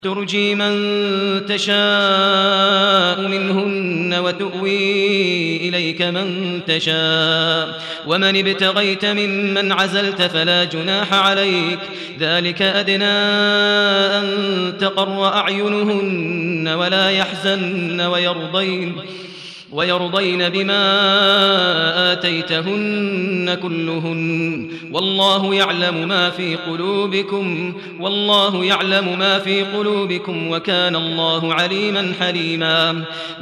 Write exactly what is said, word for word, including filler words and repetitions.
ترجي من تشاء منهن وتؤوي إليك من تشاء ومن ابتغيت ممن عزلت فلا جناح عليك ذلك أدنى أن تقر أعينهن ولا يحزن ويرضين ويرضين بما آتيتهن كلهن والله يعلم ما في قلوبكم والله يعلم ما في قلوبكم وكان الله عليما حليما.